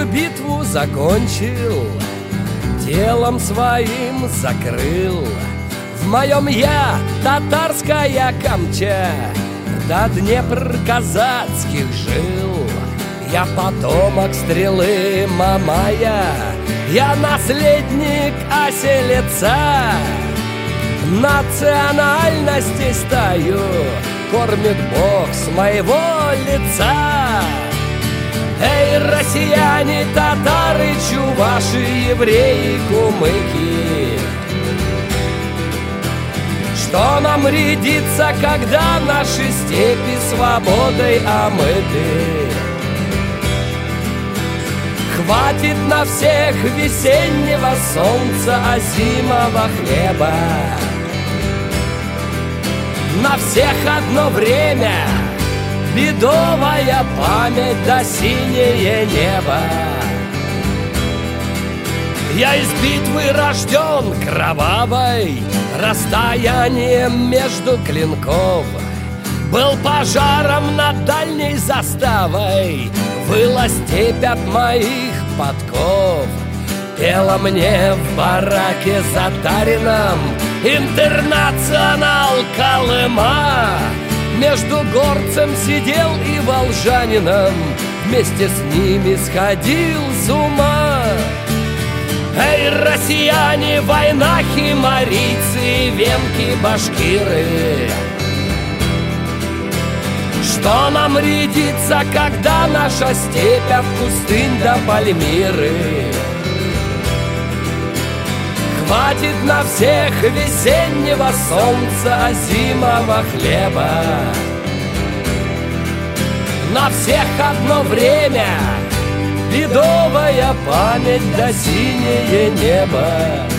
битву закончил, телом своим закрыл. В моем я татарская камча, до Днепр казацких жил. Я потомок стрелы Мамая, я наследник оселеца. Национальности стаю кормит Бог с моего лица. Эй, россияне, татары, чуваши, евреи, кумыки, что нам рядится, когда наши степи свободой омыты? Хватит на всех весеннего солнца, а зимового хлеба. На всех одно время, бедовая память да синее небо. Я из битвы рожден кровавой, расстоянием между клинков. Был пожаром над дальней заставой, выла степь от моих подков. Пела мне в бараке затарином Интернационал Колыма. Между горцем сидел и волжанином, вместе с ними сходил с ума. Эй, россияне, войнахи, марийцы, венки, башкиры, что нам рядится, когда наша степь от пустынь до Пальмиры? Хватит на всех весеннего солнца, а зимового хлеба. На всех одно время, бедовая память да синее небо.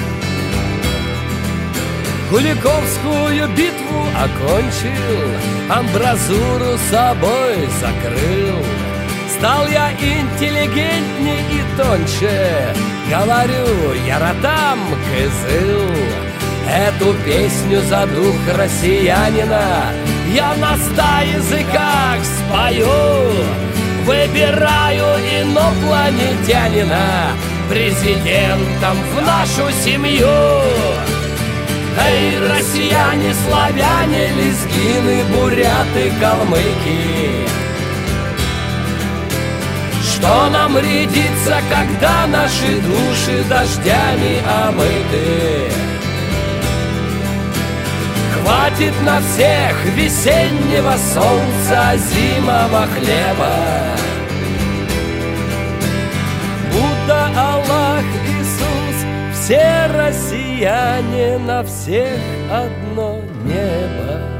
Куликовскую битву окончил, амбразуру собой закрыл. Стал я интеллигентней и тоньше, говорю, яратам кызыл. Эту песню за дух россиянина я на 100 языках спою. Выбираю инопланетянина президентом в нашу семью. Эй, россияне, славяне, лезгины, буряты, калмыки, что нам рядится, когда наши души дождями омыты? Хватит на всех весеннего солнца, зимового хлеба. Будда, Аллах, Иисус, все россияне, на всех одно небо.